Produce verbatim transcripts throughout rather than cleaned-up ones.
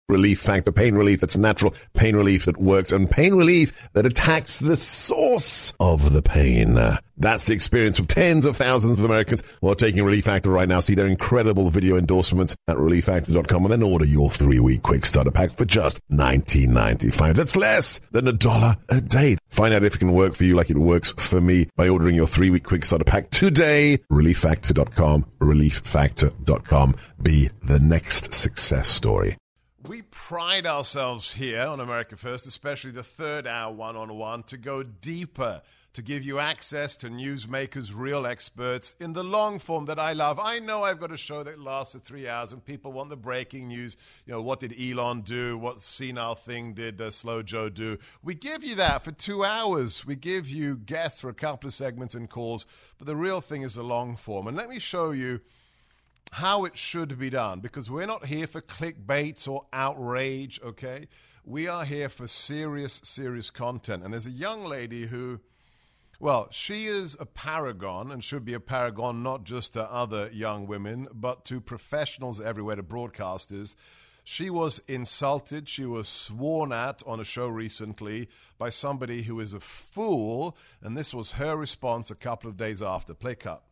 Relief Factor, pain relief that's natural, pain relief that works, and pain relief that attacks the source of the pain. That's the experience of tens of thousands of Americans who are taking Relief Factor right now. See their incredible video endorsements at relief factor dot com and then order your three-week quick starter pack for just nineteen ninety-five. That's less than a dollar a day. Find out if it can work for you like it works for me by ordering your three-week quick starter pack today. relief factor dot com, relief factor dot com. Be the next success story. We pride ourselves here on America First, especially the third hour one-on-one, to go deeper, to give you access to newsmakers, real experts, in the long form that I love. I know I've got a show that lasts for three hours and people want the breaking news. You know, what did Elon do? What senile thing did uh, Slow Joe do? We give you that for two hours. We give you guests for a couple of segments and calls, but the real thing is the long form. And let me show you how it should be done, because we're not here for clickbaits or outrage, okay? We are here for serious, serious content. And there's a young lady who, well, she is a paragon and should be a paragon not just to other young women, but to professionals everywhere, to broadcasters. She was insulted, she was sworn at on a show recently by somebody who is a fool, and this was her response a couple of days after. Play cut.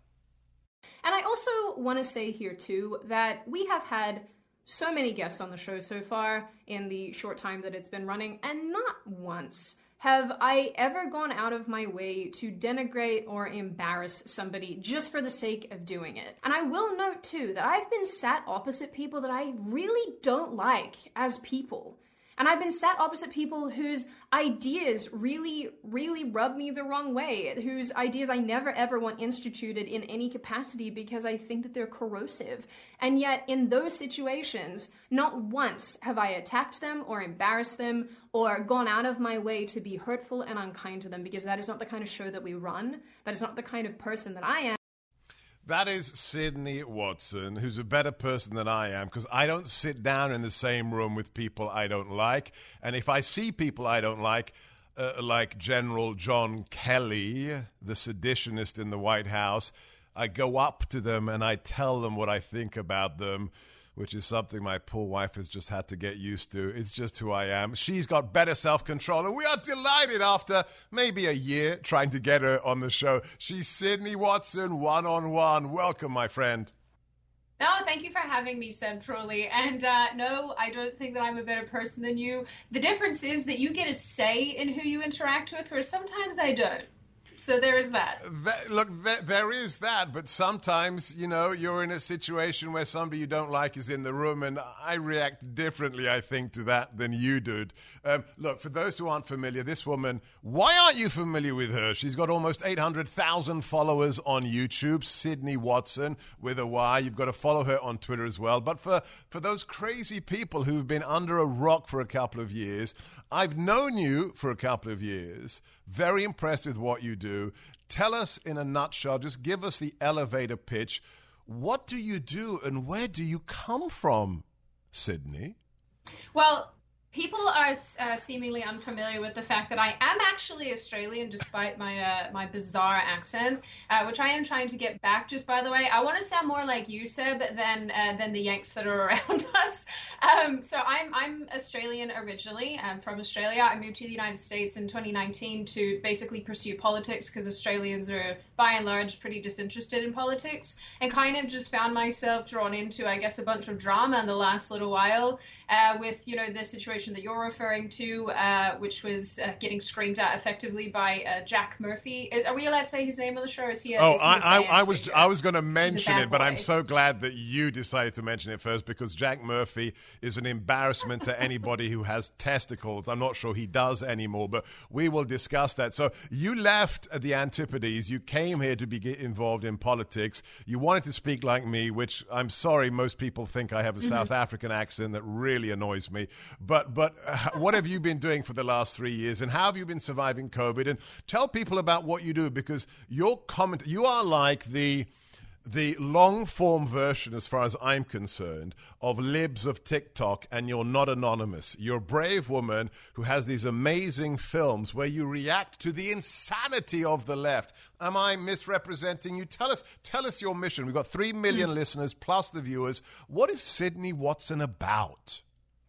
And I also want to say here, too, that we have had so many guests on the show so far in the short time that it's been running, and not once have I ever gone out of my way to denigrate or embarrass somebody just for the sake of doing it. And I will note, too, that I've been sat opposite people that I really don't like as people. And I've been sat opposite people whose ideas really, really rub me the wrong way, whose ideas I never ever want instituted in any capacity because I think that they're corrosive. And yet, in those situations, not once have I attacked them or embarrassed them or gone out of my way to be hurtful and unkind to them, because that is not the kind of show that we run. That is not the kind of person that I am. That is Sydney Watson, who's a better person than I am, because I don't sit down in the same room with people I don't like. And if I see people I don't like, uh, like General John Kelly, the seditionist in the White House, I go up to them and I tell them what I think about them, which is something my poor wife has just had to get used to. It's just who I am. She's got better self-control, and we are delighted after maybe a year trying to get her on the show. She's Sydney Watson, one-on-one. Welcome, my friend. No, thank you for having me, Seb, truly. And uh, no, I don't think that I'm a better person than you. The difference is that you get a say in who you interact with, whereas sometimes I don't. So there is that. that look, that, there is that, but sometimes, you know, you're in a situation where somebody you don't like is in the room, and I react differently, I think, to that than you did. Um, look, for those who aren't familiar, this woman, why aren't you familiar with her? She's got almost eight hundred thousand followers on YouTube, Sydney Watson, with a Y. You've got to follow her on Twitter as well. But for, for those crazy people who've been under a rock for a couple of years, I've known you for a couple of years, very impressed with what you do. Tell us in a nutshell, just give us the elevator pitch. What do you do and where do you come from, Sydney? Well, people are uh, seemingly unfamiliar with the fact that I am actually Australian, despite my uh, my bizarre accent, uh, which I am trying to get back. Just by the way, I want to sound more like you, Seb, than uh, than the Yanks that are around us. Um, so I'm I'm Australian originally. I'm from Australia. I moved to the United States in twenty nineteen to basically pursue politics, because Australians are by and large pretty disinterested in politics, and kind of just found myself drawn into, I guess, a bunch of drama in the last little while uh, with, you know, the situation that you're referring to, uh, which was uh, getting screamed at effectively by uh, Jack Murphy. Is, are we allowed to say his name on the show? Or is he? A, oh, is he I, I, I was figure? I was going to mention it, but boy. I'm so glad that you decided to mention it first, because Jack Murphy is an embarrassment to anybody who has testicles. I'm not sure he does anymore, but we will discuss that. So you left the Antipodes. You came here to be involved in politics. You wanted to speak like me, which I'm sorry, most people think I have a mm-hmm. South African accent that really annoys me. But but uh, what have you been doing for the last three years, and how have you been surviving COVID? And tell people about what you do, because your comment, you are like the the long-form version, as far as I'm concerned, of libs of TikTok, and you're not anonymous. You're a brave woman who has these amazing films where you react to the insanity of the left. Am I misrepresenting you? Tell us, tell us your mission. We've got three million mm. listeners plus the viewers. What is Sydney Watson about?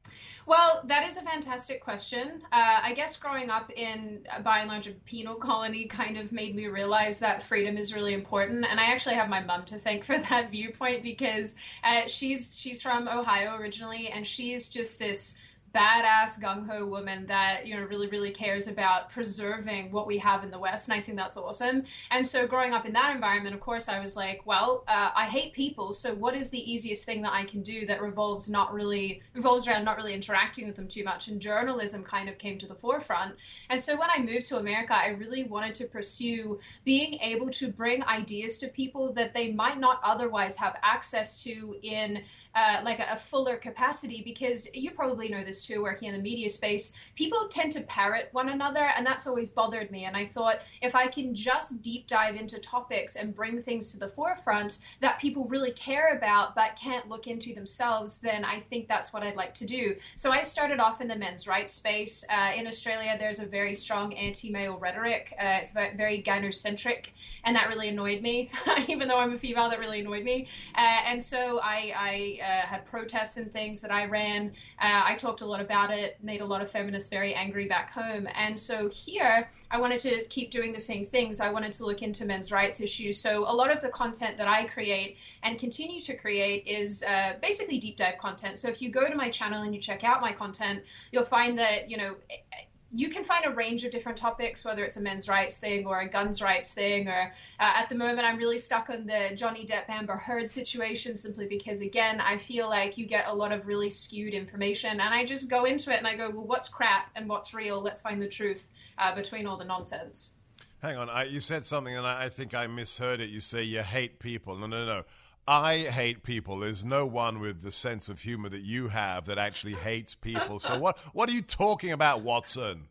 Well, that is a fantastic question. Uh, I guess growing up in, uh, by and large, a penal colony kind of made me realize that freedom is really important. And I actually have my mom to thank for that viewpoint because uh, she's she's from Ohio originally, and she's just this badass gung-ho woman that, you know, really, really cares about preserving what we have in the West. And I think that's awesome. And so growing up in that environment, of course, I was like, well, uh, I hate people. So what is the easiest thing that I can do that revolves not really revolves around not really interacting with them too much? And journalism kind of came to the forefront. And so when I moved to America, I really wanted to pursue being able to bring ideas to people that they might not otherwise have access to in uh, like a, a fuller capacity, because you probably know this too, working in the media space, people tend to parrot one another, and that's always bothered me. And I thought, if I can just deep dive into topics and bring things to the forefront that people really care about but can't look into themselves, then I think that's what I'd like to do. So I started off in the men's rights space. Uh, in Australia, there's a very strong anti-male rhetoric. Uh, it's very gynocentric, and that really annoyed me. Even though I'm a female, that really annoyed me. Uh, and so I, I uh, had protests and things that I ran. Uh, I talked a lot about it, made a lot of feminists very angry back home. And so here, I wanted to keep doing the same things. I wanted to look into men's rights issues. So a lot of the content that I create and continue to create is uh, basically deep dive content. So if you go to my channel and you check out my content, you'll find that, you know, you can find a range of different topics, whether it's a men's rights thing or a guns rights thing, or uh, at the moment I'm really stuck on the Johnny Depp Amber Heard situation, simply because, again, I feel like you get a lot of really skewed information, and I just go into it and I go, well, what's crap and what's real? Let's find the truth uh, between all the nonsense. Hang on, I, you said something and I, I think I misheard it. You say you hate people. No, no, no. I hate people. There's no one with the sense of humor that you have that actually hates people. So what what are you talking about, Watson?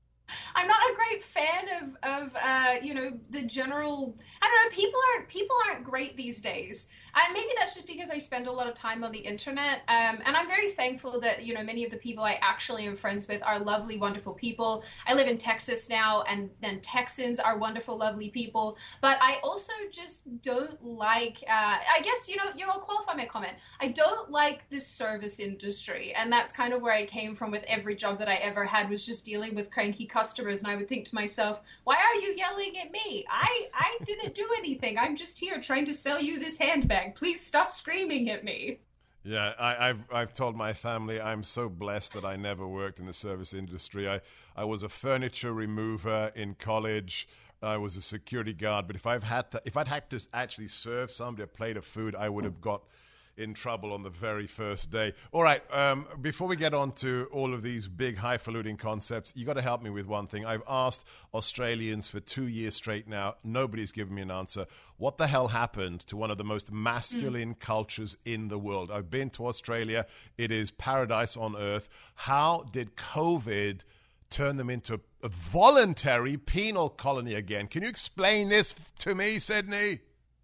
I'm not a great fan of, of uh, you know, the general, I don't know, people aren't, people aren't great these days. And maybe that's just because I spend a lot of time on the internet. Um, and I'm very thankful that, you know, many of the people I actually am friends with are lovely, wonderful people. I live in Texas now, and then Texans are wonderful, lovely people. But I also just don't like, uh, I guess, you know, you know, I'll qualify my comment. I don't like the service industry. And that's kind of where I came from with every job that I ever had, was just dealing with cranky customers. And I would think to myself, why are you yelling at me? I, I didn't do anything. I'm just here trying to sell you this handbag. Please stop screaming at me. Yeah, I, I've I've told my family I'm so blessed that I never worked in the service industry. I, I was a furniture remover in college. I was a security guard. But if I've had to, if I'd had to actually serve somebody a plate of food, I would have got in trouble on the very first day. All right, um, before we get on to all of these big highfalutin concepts, you got to help me with one thing. I've asked Australians for two years straight now. Nobody's given me an answer. What the hell happened to one of the most masculine mm. cultures in the world? I've been to Australia. It is paradise on earth. How did COVID turn them into a voluntary penal colony again? Can you explain this to me, Sydney?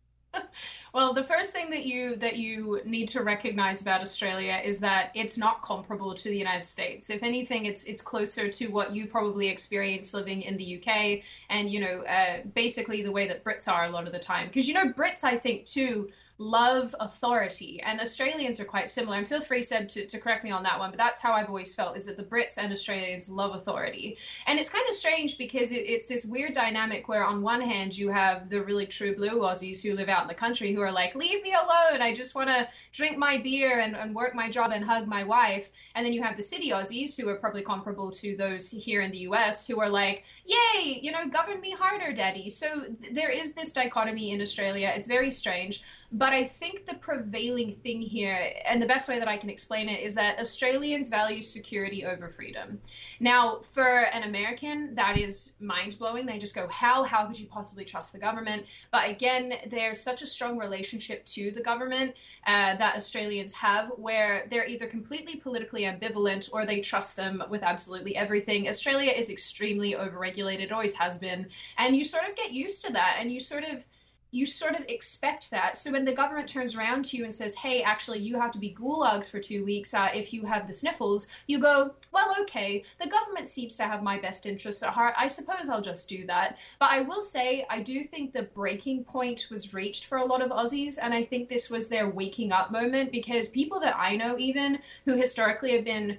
Well, the first thing that you that you need to recognize about Australia is that it's not comparable to the United States. If anything, it's it's closer to what you probably experience living in the U K, and, you know, uh, basically the way that Brits are a lot of the time. Because, you know, Brits, I think, too, love authority, and Australians are quite similar. And feel free, Seb, to, to correct me on that one, but that's how I've always felt, is that the Brits and Australians love authority. And it's kind of strange because it, it's this weird dynamic where on one hand you have the really true blue Aussies who live out in the country who are like, leave me alone, I just want to drink my beer and, and work my job and hug my wife. And then you have the city Aussies who are probably comparable to those here in the U S who are like, yay, you know, govern me harder, daddy. So there is this dichotomy in Australia. It's very strange. But I think the prevailing thing here, and the best way that I can explain it, is that Australians value security over freedom. Now, for an American, that is mind-blowing. They just go, how? How could you possibly trust the government? But again, there's such a strong relationship to the government uh, that Australians have, where they're either completely politically ambivalent or they trust them with absolutely everything. Australia is extremely overregulated, it always has been. And you sort of get used to that, and you sort of you sort of expect that. So when the government turns around to you and says, hey, actually, you have to be gulagged for two weeks uh, if you have the sniffles, you go, well, okay, the government seems to have my best interests at heart. I suppose I'll just do that. But I will say, I do think the breaking point was reached for a lot of Aussies, and I think this was their waking up moment, because people that I know even who historically have been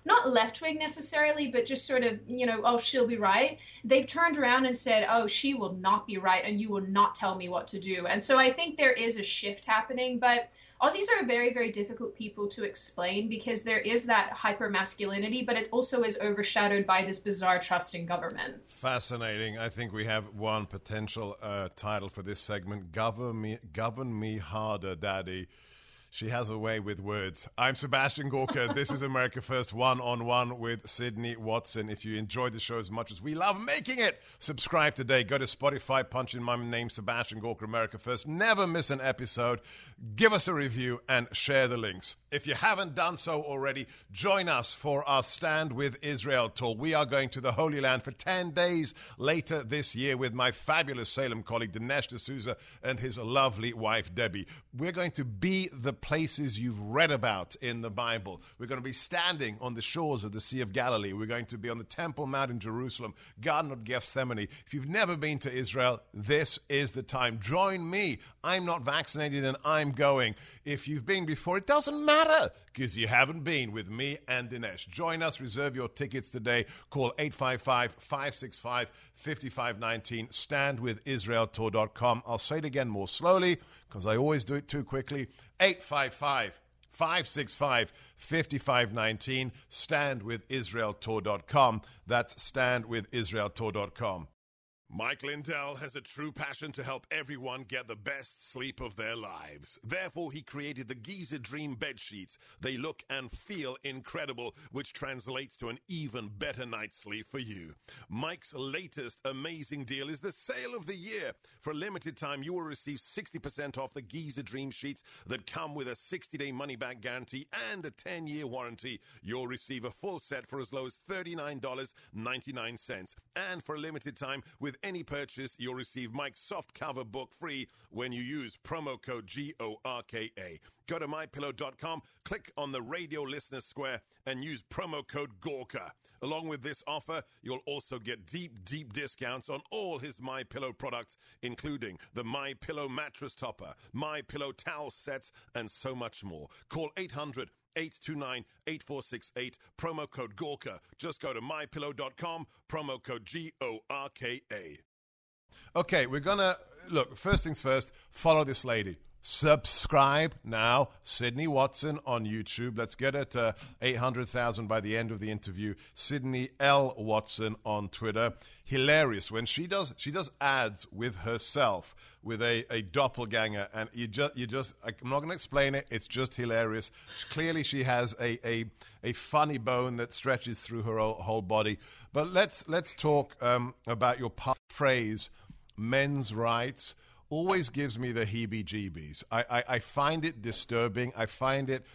not left-wing necessarily, but just sort of, you know, oh, she'll be right. They've turned around and said, oh, she will not be right, and you will not tell me what to do. And so I think there is a shift happening, but Aussies are very, very difficult people to explain because there is that hyper-masculinity, but it also is overshadowed by this bizarre trust in government. Fascinating. I think we have one potential uh, title for this segment, Govern Me, Govern Me Harder, Daddy. She has a way with words. I'm Sebastian Gorka. This is America First One-on-One with Sydney Watson. If you enjoyed the show as much as we love making it, subscribe today. Go to Spotify, punch in my name, Sebastian Gorka, America First. Never miss an episode. Give us a review and share the links. If you haven't done so already, join us for our Stand with Israel tour. We are going to the Holy Land for ten days later this year with my fabulous Salem colleague, Dinesh D'Souza, and his lovely wife, Debbie. We're going to be the places you've read about in the Bible. We're going to be standing on the shores of the Sea of Galilee. We're going to be on the Temple Mount in Jerusalem, Garden of Gethsemane. If you've never been to Israel, this is the time. Join me. I'm not vaccinated and I'm going. If you've been before, it doesn't matter because you haven't been with me and Dinesh. Join us. Reserve your tickets today. Call eight five five, five six five, five five one nine. stand with israel tour dot com. I'll say it again more slowly because I always do it too quickly. eight five five, five six five, five five one nine. stand with israel tour dot com. That's stand with israel tour dot com. Mike Lindell has a true passion to help everyone get the best sleep of their lives. Therefore, he created the Giza Dream bed sheets. They look and feel incredible, which translates to an even better night's sleep for you. Mike's latest amazing deal is the sale of the year. For a limited time, you will receive sixty percent off the Giza Dream sheets that come with a sixty-day money-back guarantee and a ten-year warranty. You'll receive a full set for as low as thirty-nine dollars and ninety-nine cents. And for a limited time, with any purchase, you'll receive Mike's soft cover book free when you use promo code G O R K A. Go to my pillow dot com, click on the radio listener square, and use promo code Gorka. Along with this offer, you'll also get deep, deep discounts on all his MyPillow products, including the MyPillow mattress topper, MyPillow towel sets, and so much more. Call eight hundred, eight two nine, eight four six eight, promo code Gorka. Just go to my pillow dot com, promo code G O R K A. Okay, we're going to, look, first things first, follow this lady. Subscribe now, Sydney Watson on YouTube. Let's get it to eight hundred thousand by the end of the interview. Sydney L. Watson on Twitter. Hilarious when she does she does ads with herself with a, a doppelganger, and you just you just I'm not going to explain it. It's just hilarious. Clearly, she has a, a a funny bone that stretches through her whole, whole body. But let's let's talk um, about your phrase, men's rights. Always gives me the heebie-jeebies. I, I, I find it disturbing. I find it,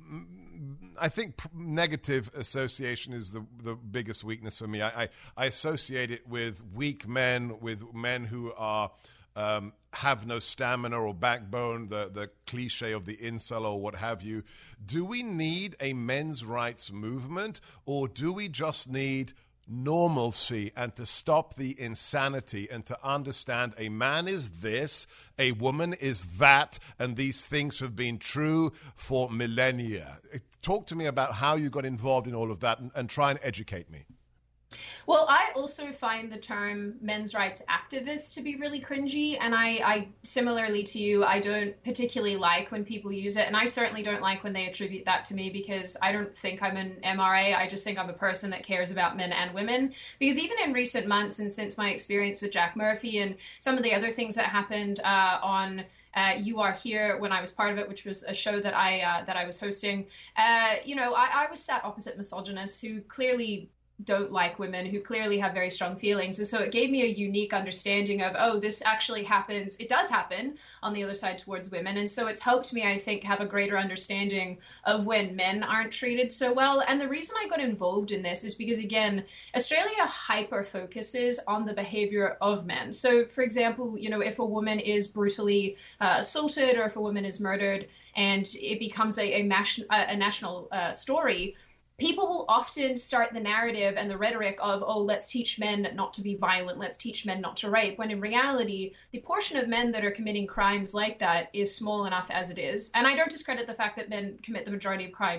I think negative association is the, the biggest weakness for me. I, I, I associate it with weak men, with men who are um, have no stamina or backbone, the, the cliche of the incel or what have you. Do we need a men's rights movement, or do we just need normalcy and to stop the insanity and to understand a man is this, a woman is that, and these things have been true for millennia? Talk to me about how you got involved in all of that, and, and try and educate me. Well, I also find the term men's rights activist to be really cringy. And I, I, similarly to you, I don't particularly like when people use it. And I certainly don't like when they attribute that to me, because I don't think I'm an M R A. I just think I'm a person that cares about men and women. Because even in recent months, and since my experience with Jack Murphy and some of the other things that happened uh, on Uh, You Are Here when I was part of it, which was a show that I uh, that I was hosting, uh, you know, I, I was sat opposite misogynists who clearly don't like women, who clearly have very strong feelings. And so it gave me a unique understanding of, oh, this actually happens. It does happen on the other side towards women. And so it's helped me, I think, have a greater understanding of when men aren't treated so well. And the reason I got involved in this is because, again, Australia hyper focuses on the behavior of men. So, for example, you know, if a woman is brutally uh, assaulted, or if a woman is murdered, and it becomes a, a, mas- a national uh, story, people will often start the narrative and the rhetoric of, oh, let's teach men not to be violent, let's teach men not to rape, when in reality, the portion of men that are committing crimes like that is small enough as it is. And I don't discredit the fact that men commit the majority of crimes.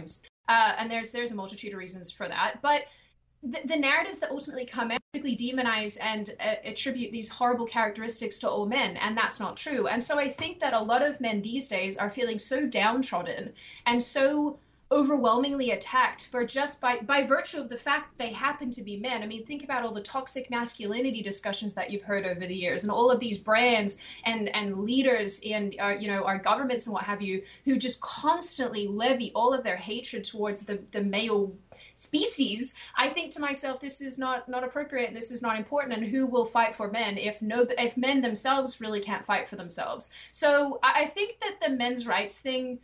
Uh, and there's there's a multitude of reasons for that. But the, the narratives that ultimately come out basically demonize and uh, attribute these horrible characteristics to all men, and that's not true. And so I think that a lot of men these days are feeling so downtrodden and so overwhelmingly attacked for just by by virtue of the fact that they happen to be men. I mean, think about all the toxic masculinity discussions that you've heard over the years, and all of these brands and and leaders in uh, you know our governments and what have you, who just constantly levy all of their hatred towards the the male species. I think to myself, this is not not appropriate, and this is not important. And who will fight for men if no if men themselves really can't fight for themselves? So I, I think that the men's rights thing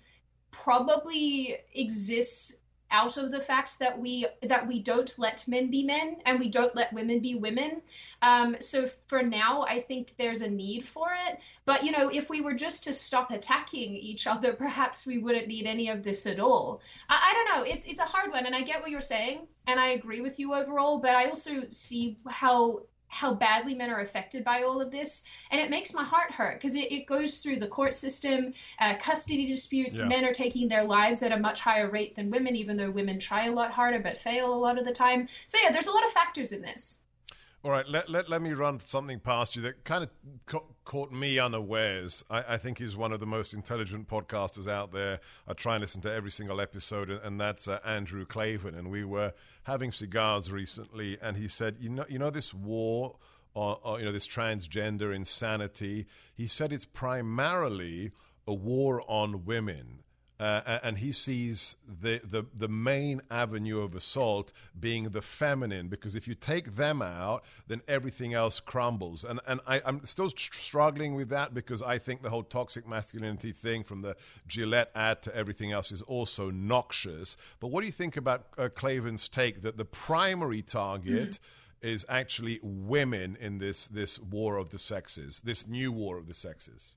probably exists out of the fact that we that we don't let men be men and we don't let women be women. Um, so for now, I think there's a need for it. But, you know, if we were just to stop attacking each other, perhaps we wouldn't need any of this at all. I, I don't know. It's it's a hard one. And I get what you're saying. And I agree with you overall. But I also see how how badly men are affected by all of this. And it makes my heart hurt because it, it goes through the court system, uh, custody disputes. Yeah. Men are taking their lives at a much higher rate than women, even though women try a lot harder but fail a lot of the time. So yeah, there's a lot of factors in this. All right, let, let, let me run something past you that kind of ca- caught me unawares. I, I think he's one of the most intelligent podcasters out there. I try and listen to every single episode, and, and that's uh, Andrew Klavan. And we were having cigars recently, and he said, you know, you know this war, or, or you know, this transgender insanity, he said it's primarily a war on women. Uh, and he sees the, the, the main avenue of assault being the feminine, because if you take them out, then everything else crumbles. And and I, I'm still tr- struggling with that, because I think the whole toxic masculinity thing, from the Gillette ad to everything else, is also noxious. But what do you think about uh, Klavan's take that the primary target mm-hmm. is actually women in this, this war of the sexes, this new war of the sexes?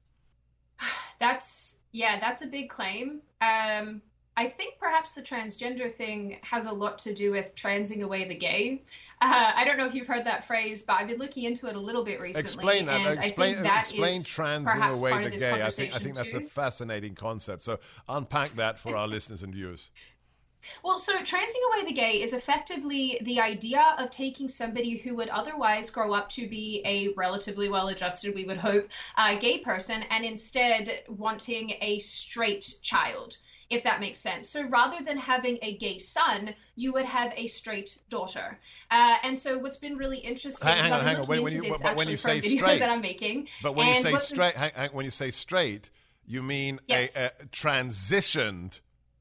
That's, yeah, that's a big claim. Um, I think perhaps the transgender thing has a lot to do with transing away the gay. Uh, I don't know if you've heard that phrase, but I've been looking into it a little bit recently. Explain that. And explain, I think that explain is transing away the gay. I think, I think that's too. a fascinating concept. So unpack that for our listeners and viewers. Well, so transing away the gay is effectively the idea of taking somebody who would otherwise grow up to be a relatively well-adjusted, we would hope, uh, gay person, and instead wanting a straight child, if that makes sense. So rather than having a gay son, you would have a straight daughter. Uh, and so what's been really interesting hang, is hang I've on, been looking into you, this but actually when you for a say video straight, that I'm making. But when and you say what's straight, hang, hang, when you say straight, you mean yes. a, a transitioned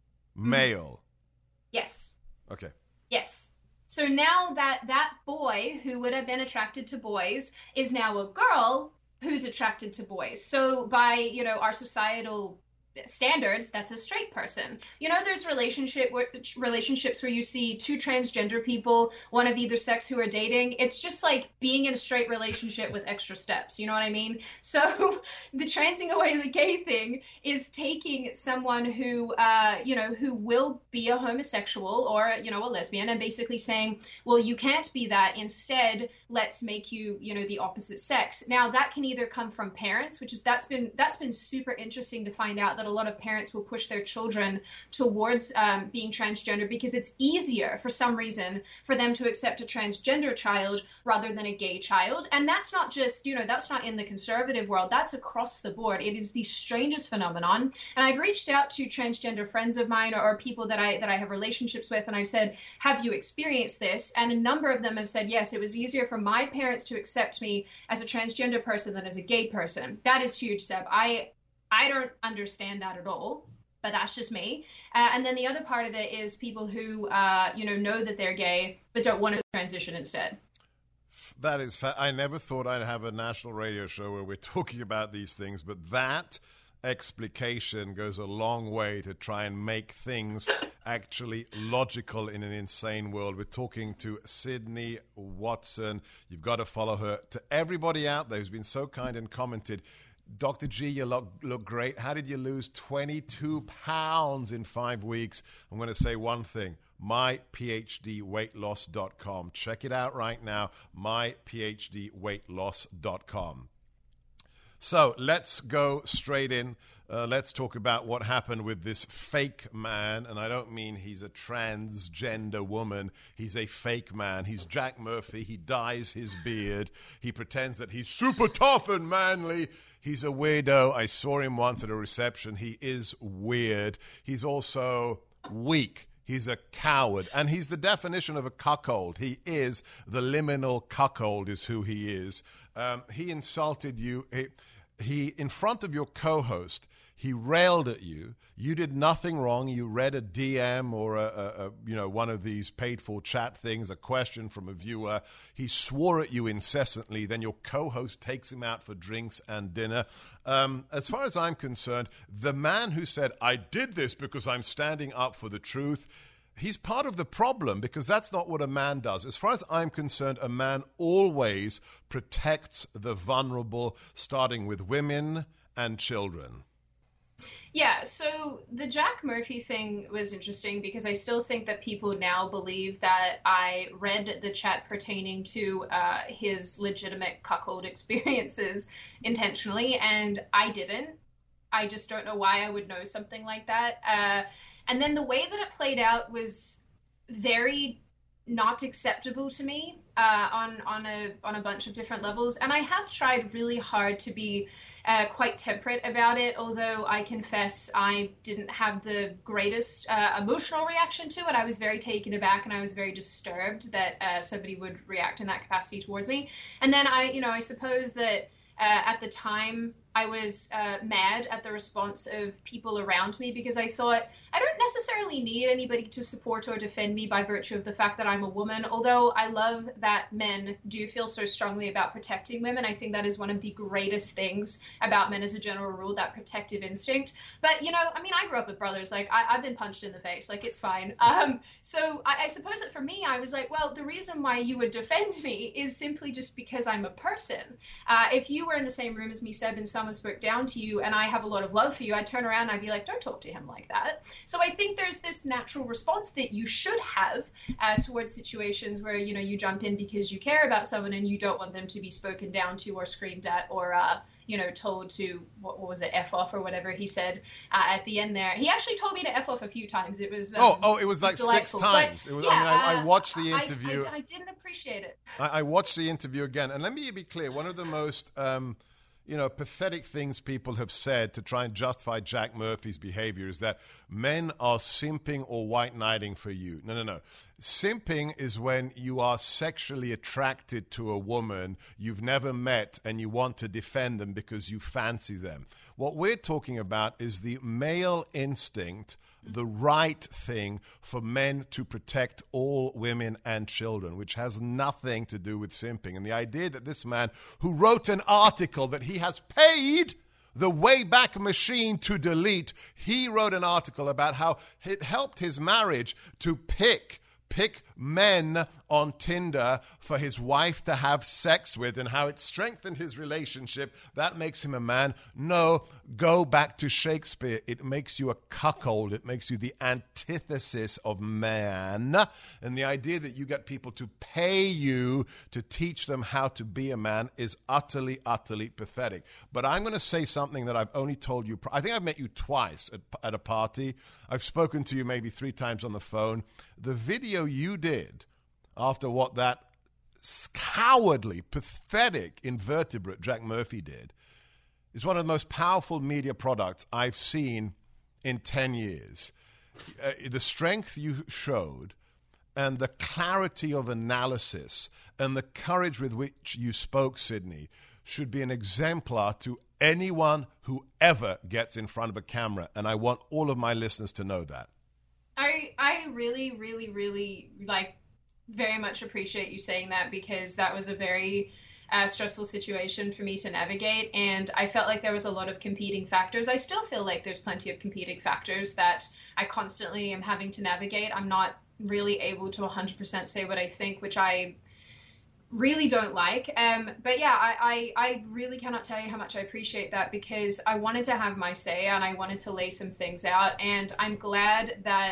male. Mm-hmm. Yes. Okay. Yes. So now that that boy who would have been attracted to boys is now a girl who's attracted to boys. So by, you know, our societal standards, that's a straight person. You know, there's relationship where, relationships where you see two transgender people, one of either sex, who are dating. It's just like being in a straight relationship with extra steps. You know what I mean? So the transing away the gay thing is taking someone who, uh, you know, who will be a homosexual or, you know, a lesbian, and basically saying, well, you can't be that. Instead, let's make you, you know, the opposite sex. Now that can either come from parents, which is that's been that's been super interesting to find out that a lot of parents will push their children towards um, being transgender because it's easier for some reason for them to accept a transgender child rather than a gay child. And that's not just, you know, that's not in the conservative world. That's across the board. It is the strangest phenomenon. And I've reached out to transgender friends of mine or, or people that I that I have relationships with, and I've said, have you experienced this? And a number of them have said, yes, it was easier for my parents to accept me as a transgender person than as a gay person. That is huge, Seb. I I don't understand that at all, but that's just me. Uh, and then the other part of it is people who, uh, you know, know that they're gay, but don't want to transition instead. That is, fa- I never thought I'd have a national radio show where we're talking about these things, but that explication goes a long way to try and make things actually logical in an insane world. We're talking to Sydney Watson. You've got to follow her. To everybody out there who's been so kind and commented, Doctor G, you look, look great. How did you lose twenty-two pounds in five weeks? I'm going to say one thing. my p h d weight loss dot com. Check it out right now. my p h d weight loss dot com. So let's go straight in. Uh, let's talk about what happened with this fake man. And I don't mean he's a transgender woman. He's a fake man. He's Jack Murphy. He dyes his beard. He pretends that he's super tough and manly. He's a weirdo. I saw him once at a reception. He is weird. He's also weak. He's a coward. And he's the definition of a cuckold. He is the liminal cuckold is who he is. Um, he insulted you. He, he, in front of your co-host, he railed at you. You did nothing wrong. You read a D M or a, a, a you know one of these paid-for chat things, a question from a viewer. He swore at you incessantly. Then your co-host takes him out for drinks and dinner. Um, as far as I'm concerned, the man who said, I did this because I'm standing up for the truth, he's part of the problem, because that's not what a man does. As far as I'm concerned, a man always protects the vulnerable, starting with women and children. Yeah, so the Jack Murphy thing was interesting because I still think that people now believe that I read the chat pertaining to uh, his legitimate cuckold experiences intentionally, and I didn't. I just don't know why I would know something like that. Uh, and then the way that it played out was very not acceptable to me uh, on on a on a bunch of different levels, and I have tried really hard to be uh, quite temperate about it. Although I confess I didn't have the greatest uh, emotional reaction to it. I was very taken aback, and I was very disturbed that uh, somebody would react in that capacity towards me. And then I, you know, I suppose that uh, at the time I was uh, mad at the response of people around me, because I thought I don't necessarily need anybody to support or defend me by virtue of the fact that I'm a woman. Although I love that men do feel so strongly about protecting women. I think that is one of the greatest things about men as a general rule, that protective instinct. But, you know, I mean, I grew up with brothers. Like, I, I've been punched in the face. Like, it's fine. Um, so I, I suppose that for me, I was like, well, the reason why you would defend me is simply just because I'm a person. Uh, if you were in the same room as me, Seb, and someone spoke down to you and I have a lot of love for you, I'd turn around and I'd be like, don't talk to him like that. So I think there's this natural response that you should have uh, towards situations where, you know, you jump in because you care about someone and you don't want them to be spoken down to or screamed at or, uh, you know, told to, what, what was it, F off or whatever he said uh, at the end there. He actually told me to F off a few times. It was um, oh, oh, it was like six delightful. times. But, it was, yeah, I mean, I, uh, I watched the interview. I, I, I didn't appreciate it. I, I watched the interview again, and let me be clear. One of the most um, you know, pathetic things people have said to try and justify Jack Murphy's behavior is that men are simping or white knighting for you. No, no, no. Simping is when you are sexually attracted to a woman you've never met and you want to defend them because you fancy them. What we're talking about is the male instinct, the right thing for men to protect all women and children, which has nothing to do with simping. And the idea that this man who wrote an article that he has paid the Wayback Machine to delete, he wrote an article about how it helped his marriage to pick pick men on Tinder for his wife to have sex with and how it strengthened his relationship. That makes him a man. No, go back to Shakespeare. It makes you a cuckold. It makes you the antithesis of man. And the idea that you get people to pay you to teach them how to be a man is utterly, utterly pathetic. But I'm going to say something that I've only told you. I think I've met you twice at, at a party. I've spoken to you maybe three times on the phone. The video you did after what that cowardly, pathetic invertebrate Jack Murphy did is one of the most powerful media products I've seen in ten years. Uh, the strength you showed and the clarity of analysis and the courage with which you spoke, Sydney, should be an exemplar to anyone who ever gets in front of a camera. And I want all of my listeners to know that. I I really, really, really, like, very much appreciate you saying that, because that was a very uh, stressful situation for me to navigate, and I felt like there was a lot of competing factors. I still feel like there's plenty of competing factors that I constantly am having to navigate. I'm not really able to one hundred percent say what I think, which I really don't like. Um, but yeah, I, I, I really cannot tell you how much I appreciate that, because I wanted to have my say and I wanted to lay some things out. And I'm glad that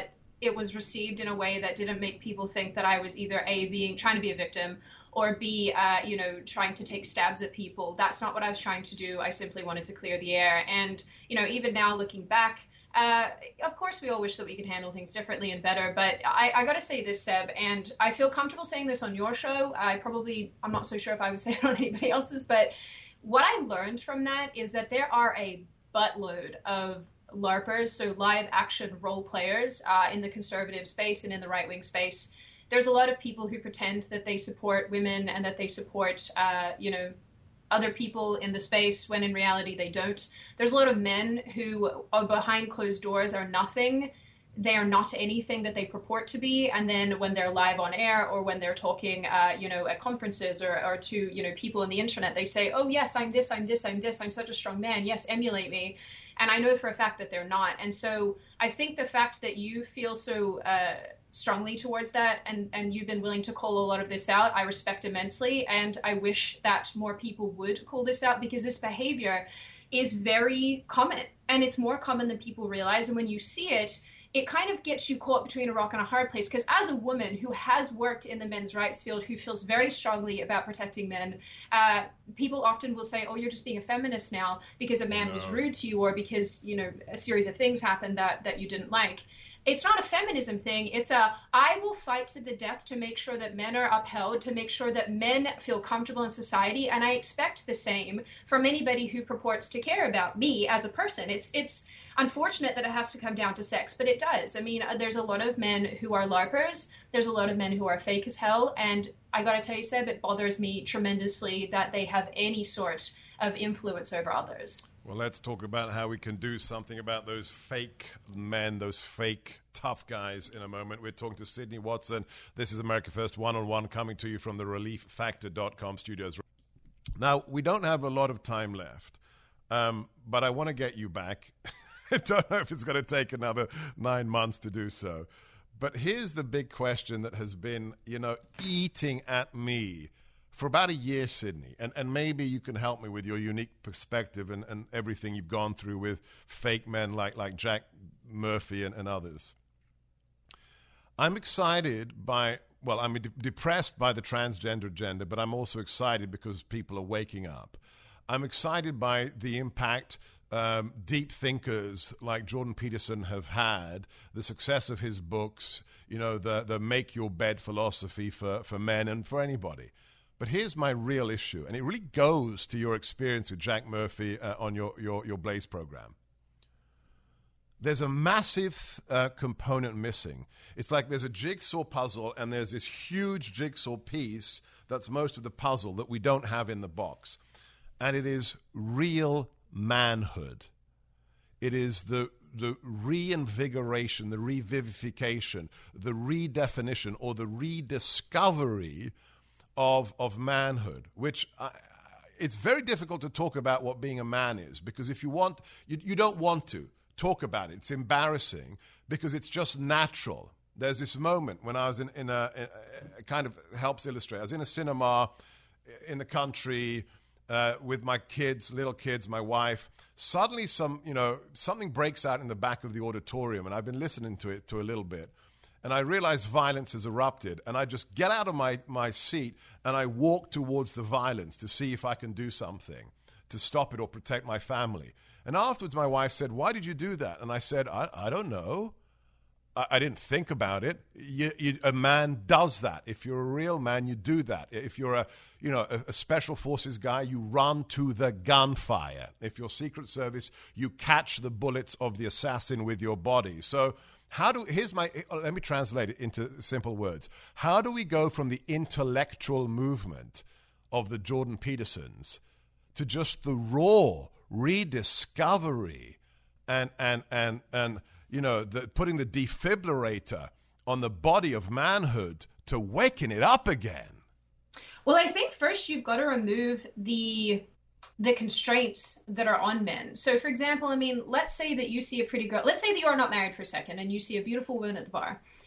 it was received in a way that didn't make people think that I was either A, being trying to be a victim, or B, uh, you know, trying to take stabs at people. That's not what I was trying to do. I simply wanted to clear the air. And, you know, even now looking back, uh, of course we all wish that we could handle things differently and better. But I, I got to say this, Seb, and I feel comfortable saying this on your show. I probably, I'm not so sure if I would say it on anybody else's, but what I learned from that is that there are a buttload of LARPers, so live action role players, uh, in the conservative space and in the right-wing space. There's a lot of people who pretend that they support women and that they support, uh, you know, other people in the space when in reality they don't. There's a lot of men who are behind closed doors are nothing. They are not anything that they purport to be. And then when they're live on air or when they're talking, uh, you know, at conferences or, or to, you know, people on the internet, they say, oh, yes, I'm this, I'm this, I'm this, I'm such a strong man. Yes, emulate me. And I know for a fact that they're not. And so I think the fact that you feel so uh, strongly towards that and, and you've been willing to call a lot of this out, I respect immensely. And I wish that more people would call this out, because this behavior is very common and it's more common than people realize. And when you see it, it kind of gets you caught between a rock and a hard place, because as a woman who has worked in the men's rights field, who feels very strongly about protecting men, uh, people often will say, oh, you're just being a feminist now because a man no. was rude to you, or because, you know, a series of things happened that, that you didn't like. It's not a feminism thing. It's a, I will fight to the death to make sure that men are upheld, to make sure that men feel comfortable in society. And I expect the same from anybody who purports to care about me as a person. It's, it's, unfortunate that it has to come down to sex, but it does. I mean, there's a lot of men who are LARPers. There's a lot of men who are fake as hell. And I got to tell you, Seb, it bothers me tremendously that they have any sort of influence over others. Well, let's talk about how we can do something about those fake men, those fake tough guys in a moment. We're talking to Sydney Watson. This is America First One-on-One, coming to you from the relief factor dot com studios. Now, we don't have a lot of time left, um, but I want to get you back. I don't know if it's going to take another nine months to do so. But here's the big question that has been, you know, eating at me for about a year, Sydney. And and maybe you can help me with your unique perspective and, and everything you've gone through with fake men like, like Jack Murphy and, and others. I'm excited by, well, I'm de- depressed by the transgender agenda, but I'm also excited because people are waking up. I'm excited by the impact Um, deep thinkers like Jordan Peterson have had, the success of his books, you know, the the make your bed philosophy for, for men and for anybody. But here's my real issue, and it really goes to your experience with Jack Murphy uh, on your, your, your Blaze program. There's a massive uh, component missing. It's like there's a jigsaw puzzle, and there's this huge jigsaw piece that's most of the puzzle that we don't have in the box. And it is real manhood. It is the the reinvigoration, the revivification, the redefinition, or the rediscovery of of manhood, which I, it's very difficult to talk about what being a man is, because if you want, you, you don't want to talk about it. It's embarrassing because it's just natural. There's this moment when I was in, in a, in a kind of helps illustrate. I was in a cinema in the country, Uh, with my kids, little kids, my wife. Suddenly some, you know, something breaks out in the back of the auditorium, and I've been listening to it to a little bit. And I realize violence has erupted, and I just get out of my, my seat and I walk towards the violence to see if I can do something to stop it or protect my family. And afterwards my wife said, "Why did you do that?" And I said, I, I don't know. I didn't think about it. You, you, a man does that. If you're a real man, you do that. If you're a, you know, a, a special forces guy, you run to the gunfire. If you're Secret Service, you catch the bullets of the assassin with your body. So how do, here's my, let me translate it into simple words. How do we go from the intellectual movement of the Jordan Petersons to just the raw rediscovery and, and, and, and, you know, the, putting the defibrillator on the body of manhood to waking it up again? Well, I think first you've got to remove the the constraints that are on men. So, for example, I mean, let's say that you see a pretty girl. Let's say that you are not married for a second and you see a beautiful woman at the bar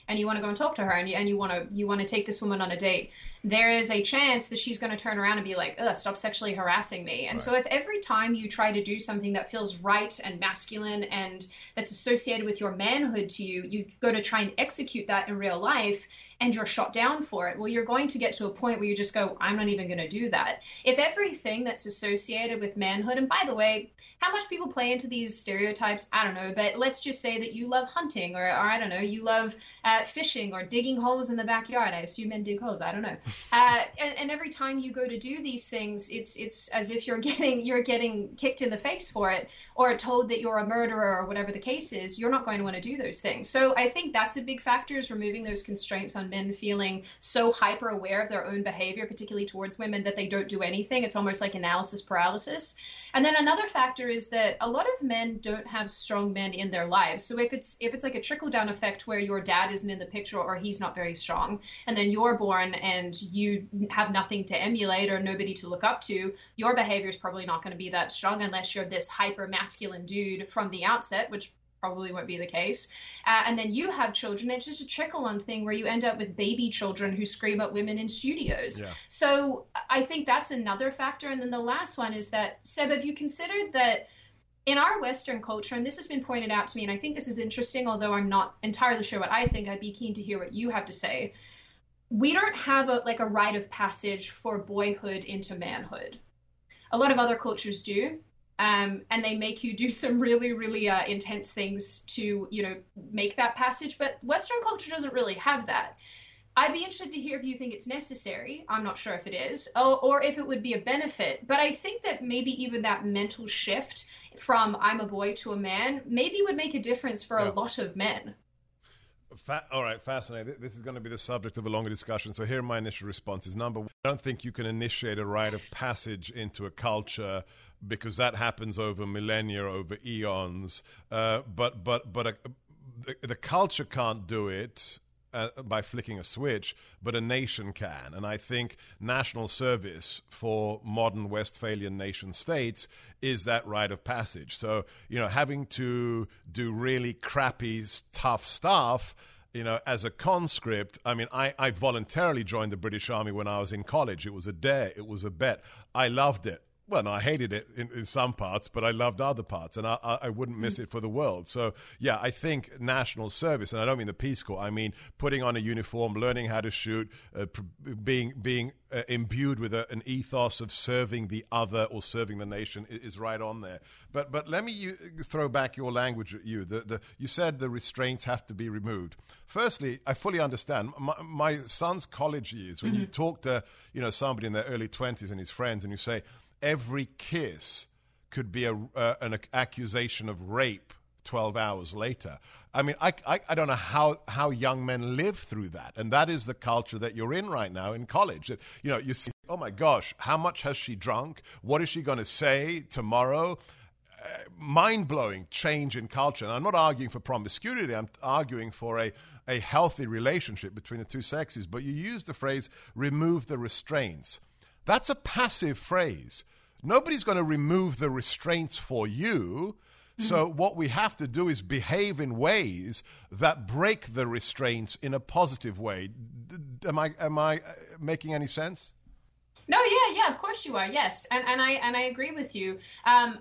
and you want to go and talk to her, and you, and you want to you want to take this woman on a date, there is a chance that she's going to turn around and be like, ugh, stop sexually harassing me. And right. so if every time you try to do something that feels right and masculine and that's associated with your manhood to you, you go to try and execute that in real life, and you're shot down for it, well, you're going to get to a point where you just go, I'm not even going to do that. If everything that's associated with manhood, and by the way, how much people play into these stereotypes, I don't know, but let's just say that you love hunting, or, or I don't know, you love uh, fishing or digging holes in the backyard. I assume men dig holes, I don't know. Uh, and, and every time you go to do these things, it's it's as if you're getting you're getting kicked in the face for it, or told that you're a murderer, or whatever the case is. You're not going to want to do those things. So I think that's a big factor, is removing those constraints on men feeling so hyper aware of their own behavior, particularly towards women, that they don't do anything. It's almost like analysis paralysis. And then another factor is that a lot of men don't have strong men in their lives. So if it's if it's like a trickle down effect where your dad isn't in the picture, or he's not very strong, and then you're born and you have nothing to emulate or nobody to look up to, your behavior is probably not going to be that strong unless you're this hyper masculine dude from the outset, which probably won't be the case. Uh, and then you have children. It's just a trickle-on thing where you end up with baby children who scream at women in studios. Yeah. So I think that's another factor. And then the last one is that, Seb, have you considered that in our Western culture, and this has been pointed out to me, and I think this is interesting, although I'm not entirely sure what I think, I'd be keen to hear what you have to say. We don't have a like a rite of passage for boyhood into manhood. A lot of other cultures do. Um, and they make you do some really, really uh, intense things to, you know, make that passage. But Western culture doesn't really have that. I'd be interested to hear if you think it's necessary. I'm not sure if it is, or, or if it would be a benefit. But I think that maybe even that mental shift from I'm a boy to a man maybe would make a difference for yeah. a lot of men. Fa- all right, fascinating. This is going to be the subject of a longer discussion. So here are my initial responses. Number one, I don't think you can initiate a rite of passage into a culture because that happens over millennia, over eons. Uh, but but but a, the, the culture can't do it uh, by flicking a switch, but a nation can. And I think national service for modern Westphalian nation states is that rite of passage. So, you know, having to do really crappy, tough stuff, you know, as a conscript, I mean, I, I voluntarily joined the British Army when I was in college. It was a dare. It was a bet. I loved it. Well, no, I hated it in, in some parts, but I loved other parts, and I, I, I wouldn't miss it for the world. So, yeah, I think national service, and I don't mean the Peace Corps, I mean putting on a uniform, learning how to shoot, uh, pr- being being uh, imbued with a, an ethos of serving the other or serving the nation is, is right on there. But but let me you, throw back your language at you. The, the, you said the restraints have to be removed. Firstly, I fully understand. My, my son's college years, when mm-hmm. you talk to you know somebody in their early twenties and his friends, and you say, every kiss could be a, uh, an accusation of rape twelve hours later. I mean, I, I, I don't know how, how young men live through that. And that is the culture that you're in right now in college. You know, you see, oh my gosh, how much has she drunk? What is she going to say tomorrow? Uh, mind-blowing change in culture. And I'm not arguing for promiscuity. I'm arguing for a, a healthy relationship between the two sexes. But you use the phrase, remove the restraints. That's a passive phrase. Nobody's going to remove the restraints for you. So what we have to do is behave in ways that break the restraints in a positive way. Am I am I making any sense? No, yeah, yeah, of course you are. Yes, and and I and I agree with you. Um,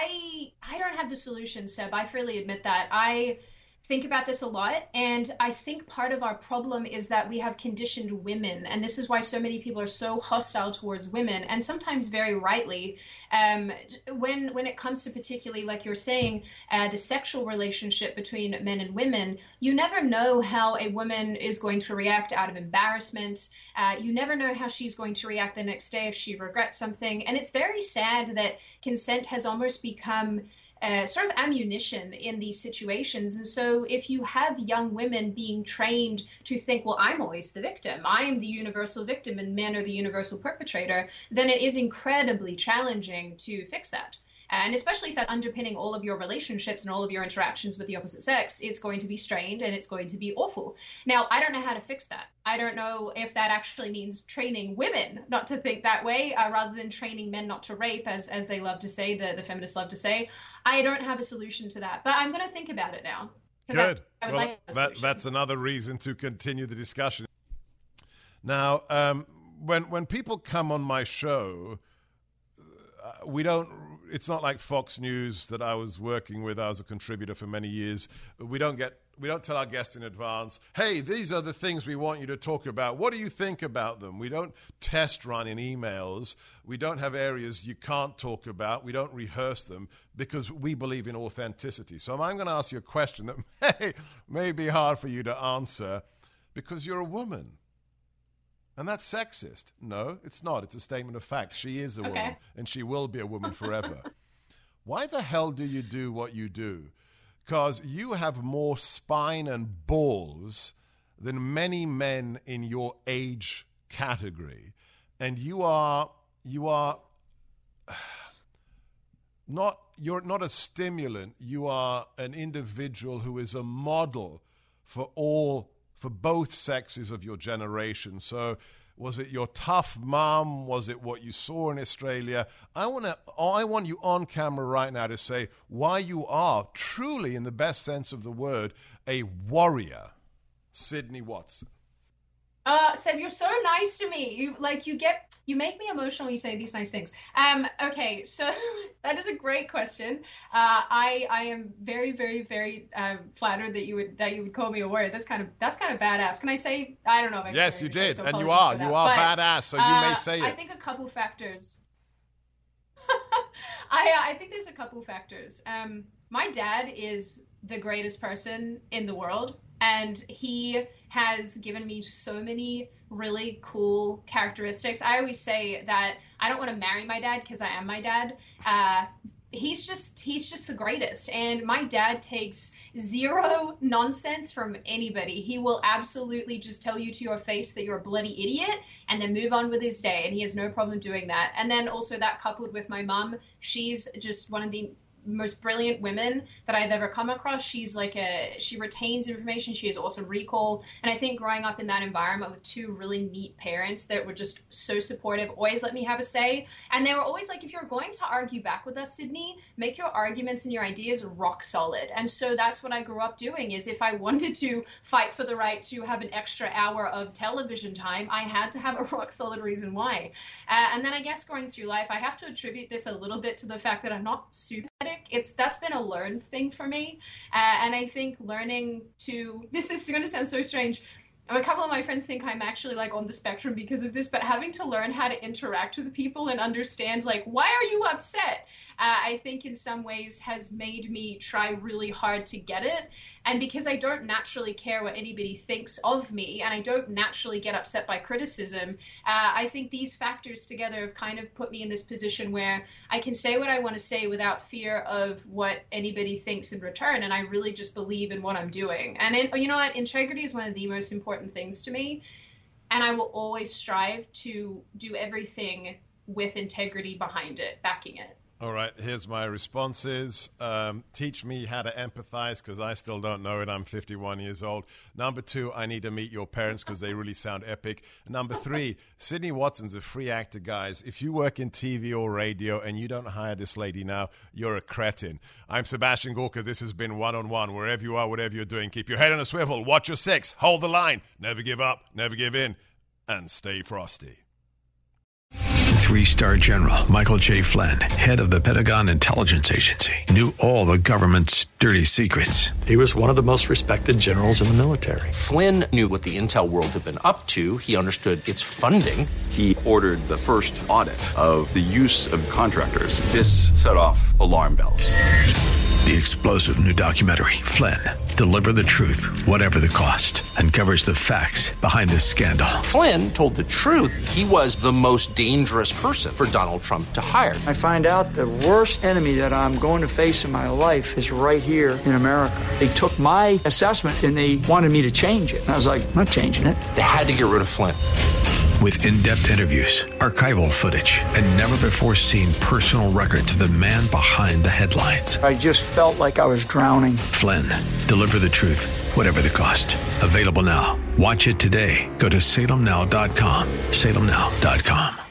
I I I don't have the solution, Seb. I freely admit that. I think about this a lot, and I think part of our problem is that we have conditioned women, and this is why so many people are so hostile towards women, and sometimes very rightly, um, when when it comes to particularly, like you're saying, uh, the sexual relationship between men and women. You never know how a woman is going to react out of embarrassment. Uh, you never know how she's going to react the next day if she regrets something, and it's very sad that consent has almost become Uh, sort of ammunition in these situations. And so if you have young women being trained to think, well, I'm always the victim, I'm the universal victim and men are the universal perpetrator, then it is incredibly challenging to fix that. And especially if that's underpinning all of your relationships and all of your interactions with the opposite sex, it's going to be strained and it's going to be awful. Now, I don't know how to fix that. I don't know if that actually means training women not to think that way, uh, rather than training men not to rape, as as they love to say, the, the feminists love to say. I don't have a solution to that, but I'm going to think about it now. Good. I, I would well, like a that, solution. that's another reason to continue the discussion. Now, um, when when people come on my show, uh, we don't. It's not like Fox News that I was working with. I was a contributor for many years. We don't get. We don't tell our guests in advance, hey, these are the things we want you to talk about. What do you think about them? We don't test run in emails. We don't have areas you can't talk about. We don't rehearse them because we believe in authenticity. So I'm going to ask you a question that may, may be hard for you to answer because you're a woman. And that's sexist. No, it's not. It's a statement of fact. She is a Okay. woman, and she will be a woman forever. Why the hell do you do what you do? Because you have more spine and balls than many men in your age category. And you are, you are not, you're not a stimulant. You are an individual who is a model for all, for both sexes of your generation. So was it your tough mom? Was it what you saw in Australia? I want to. I want you on camera right now to say why you are truly, in the best sense of the word, a warrior, Sydney Watson. Uh, Seb, you're so nice to me. You like you get you make me emotional when you say these nice things. Um, okay, so that is a great question. Uh, I I am very very very uh, flattered that you would that you would call me a warrior. That's kind of that's kind of badass. Can I say I don't know if I can Yes, say you it, did, so and you apologies are for you that. are But, badass. So you uh, may say it. I think a couple factors. I uh, I think there's a couple factors. Um, my dad is the greatest person in the world, and he has given me so many really cool characteristics. I always say that I don't want to marry my dad because I am my dad. Uh, he's just he's just the greatest, and my dad takes zero nonsense from anybody. He will absolutely just tell you to your face that you're a bloody idiot and then move on with his day, and he has no problem doing that. And then also that coupled with my mom, she's just one of the most brilliant women that I've ever come across. She's like a, she retains information. She has awesome recall. And I think growing up in that environment with two really neat parents that were just so supportive, always let me have a say. And they were always like, if you're going to argue back with us, Sydney, make your arguments and your ideas rock solid. And so that's what I grew up doing, is if I wanted to fight for the right to have an extra hour of television time, I had to have a rock solid reason why. Uh, and then I guess going through life, I have to attribute this a little bit to the fact that I'm not super It's that's been a learned thing for me, uh, and I think learning to this is going to sound so strange. A couple of my friends think I'm actually like on the spectrum because of this, but having to learn how to interact with people and understand like, why are you upset? Uh, I think in some ways has made me try really hard to get it. And because I don't naturally care what anybody thinks of me, and I don't naturally get upset by criticism, uh, I think these factors together have kind of put me in this position where I can say what I want to say without fear of what anybody thinks in return. And I really just believe in what I'm doing. And it, you know what? Integrity is one of the most important things to me. And I will always strive to do everything with integrity behind it, backing it. All right, here's my responses. Um, teach me how to empathize because I still don't know it. I'm fifty-one years old. Number two, I need to meet your parents because they really sound epic. Number three, Sydney Watson's a free actor, guys. If you work in T V or radio and you don't hire this lady now, you're a cretin. I'm Sebastian Gorka. This has been One on One. Wherever you are, whatever you're doing, keep your head on a swivel, watch your six, hold the line, never give up, never give in, and stay frosty. Three-star general Michael J. Flynn, head of the Pentagon Intelligence Agency, knew all the government's dirty secrets. He was one of the most respected generals in the military. Flynn knew what the intel world had been up to. He understood its funding. He ordered the first audit of the use of contractors. This set off alarm bells. The explosive new documentary, Flynn, Deliver the Truth, Whatever the Cost, uncovers the facts behind this scandal. Flynn told the truth. He was the most dangerous person for Donald Trump to hire. I find out the worst enemy that I'm going to face in my life is right here in America. They took my assessment and they wanted me to change it. And I was like, I'm not changing it. They had to get rid of Flynn. With in-depth interviews, archival footage, and never-before-seen personal records of the man behind the headlines. I just felt like I was drowning. Flynn, Deliver the Truth, Whatever the Cost. Available now. Watch it today. Go to salem now dot com. salem now dot com.